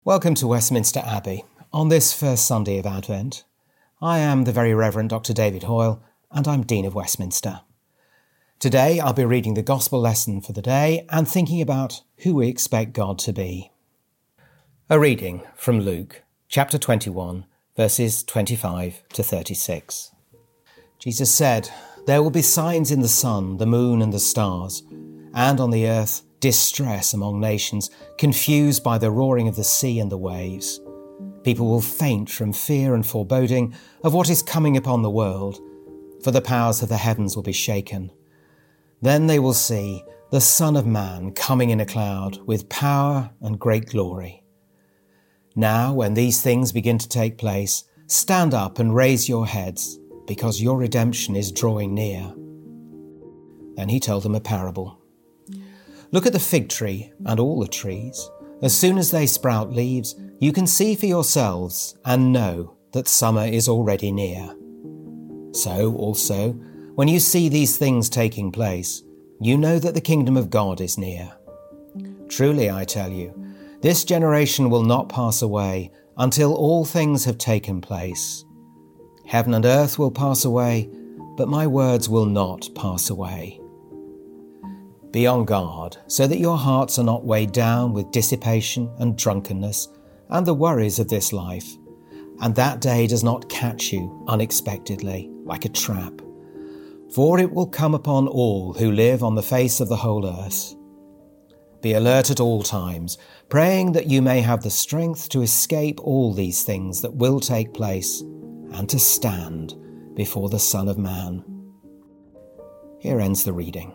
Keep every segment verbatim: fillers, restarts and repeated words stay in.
Welcome to Westminster Abbey on this first Sunday of Advent. I am the Very Reverend Doctor David Hoyle, and I'm Dean of Westminster. Today I'll be reading the Gospel lesson for the day and thinking about who we expect God to be. A reading from Luke, chapter twenty-one, verses twenty-five to thirty-six. Jesus said, "There will be signs in the sun, the moon and the stars, and on the earth distress among nations, confused by the roaring of the sea and the waves. People will faint from fear and foreboding of what is coming upon the world, for the powers of the heavens will be shaken. Then they will see the Son of Man coming in a cloud with power and great glory. Now, when these things begin to take place, stand up and raise your heads, because your redemption is drawing near." Then he told them a parable. "Look at the fig tree and all the trees. As soon as they sprout leaves, you can see for yourselves and know that summer is already near. So also, when you see these things taking place, you know that the kingdom of God is near. Truly, I tell you, this generation will not pass away until all things have taken place. Heaven and earth will pass away, but my words will not pass away. Be on guard, so that your hearts are not weighed down with dissipation and drunkenness and the worries of this life, and that day does not catch you unexpectedly like a trap. For it will come upon all who live on the face of the whole earth. Be alert at all times, praying that you may have the strength to escape all these things that will take place and to stand before the Son of Man." Here ends the reading.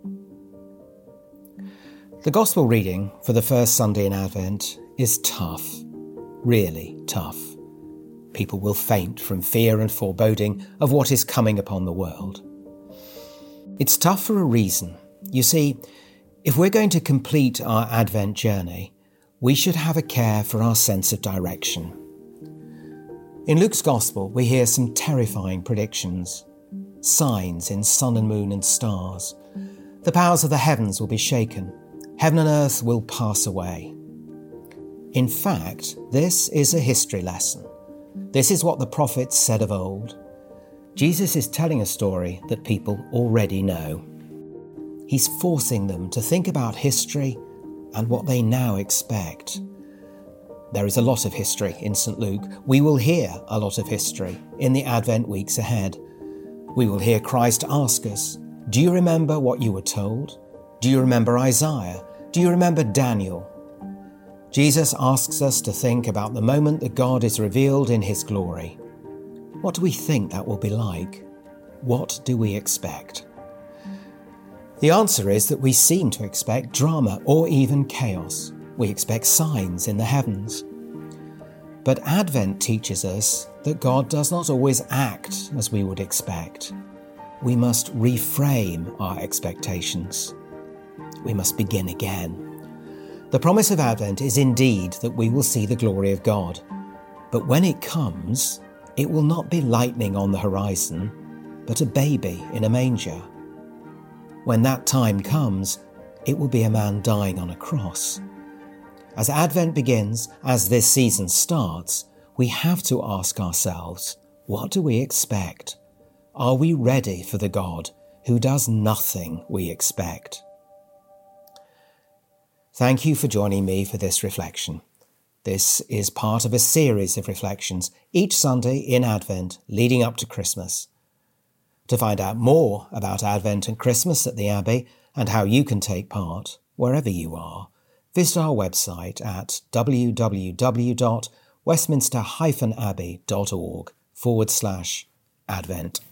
The Gospel reading for the first Sunday in Advent is tough, really tough. People will faint from fear and foreboding of what is coming upon the world. It's tough for a reason. You see, if we're going to complete our Advent journey, we should have a care for our sense of direction. In Luke's Gospel, we hear some terrifying predictions. Signs in sun and moon and stars. The powers of the heavens will be shaken. Heaven and earth will pass away. In fact, this is a history lesson. This is what the prophets said of old. Jesus is telling a story that people already know. He's forcing them to think about history and what they now expect. There is a lot of history in Saint Luke. We will hear a lot of history in the Advent weeks ahead. We will hear Christ ask us, "Do you remember what you were told? Do you remember Isaiah? Do you remember Daniel?" Jesus asks us to think about the moment that God is revealed in his glory. What do we think that will be like? What do we expect? The answer is that we seem to expect drama or even chaos. We expect signs in the heavens. But Advent teaches us that God does not always act as we would expect. We must reframe our expectations. We must begin again. The promise of Advent is indeed that we will see the glory of God. But when it comes, it will not be lightning on the horizon, but a baby in a manger. When that time comes, it will be a man dying on a cross. As Advent begins, as this season starts, we have to ask ourselves, what do we expect? Are we ready for the God who does nothing we expect? Thank you for joining me for this reflection. This is part of a series of reflections each Sunday in Advent leading up to Christmas. To find out more about Advent and Christmas at the Abbey and how you can take part wherever you are, visit our website at www.westminster-abbey.org forward slash Advent.